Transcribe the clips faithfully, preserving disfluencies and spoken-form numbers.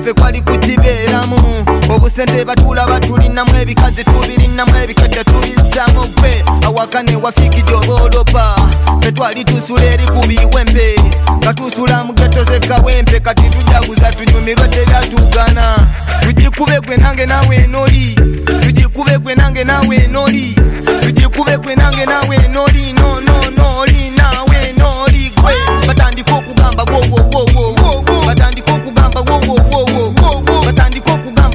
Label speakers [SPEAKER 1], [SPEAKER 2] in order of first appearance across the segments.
[SPEAKER 1] naffe kwali kukibeeramu obusente batula batulinamu ebikazi tubirinamu ebikadde tubissamu gwe awakane wafiki gy'oboolopa ffe twali tusula eri ku biwempe nga tusula mu geto zekawempe kati tujaguza tunyumirwe teryatugana tugikube gwe nange nawe enoli tugikube gwe nange nawe enoli tugikube gwe nange nawe enoli no no noli nawe enoli gwe batandika okugamba wowowowo batandika okugamba wowowowo batandika okugamba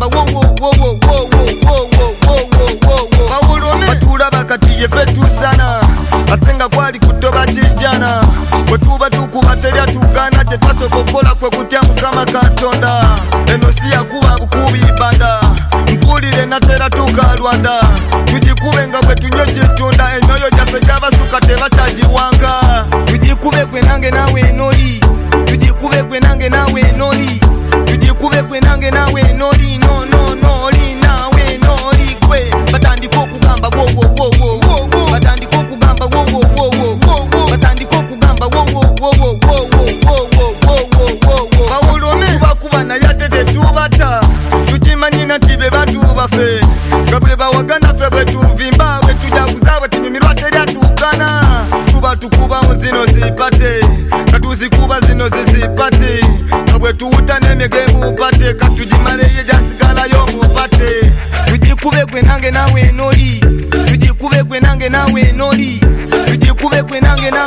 [SPEAKER 1] wowowowo bawulome batulaba kati yefe tusana ate nga kwali kutoba kijana bwe tuba tukuba teryatugana kye twasooka okukola kwe kutya mukama katonda eno si yakuba bukubi banda mpulire natera tukalwanda tugikube nga bwe tunye kitunda enyoyo gyaffe gyabasuka tebakyagiwanga tugikube gwe nange nawe enoli tugikube gwe nange nawe enoli tugikube gwe nange nawe enoli no no noli nawe enoli gwe batandika okugamba wowowowo batandika okugamba wowowowo batandika okugamba wowowowo bawulome tubakuba naye ate tetubata tukimanyi nti be batubaffe nga bwe bawagana ffe bwe tuvimba bwe tujaguza bwe tunyumirwa teryatugana tuba tukubamu zino zipate nga tuzikuba zino zizipate nga bwe tuwuta n'emige mupate katugimaleyo gyasigalayo mupate tugikube gwe nange nawe enoli tugikube gwe nange nawe enoli tugikube gwe nange nawe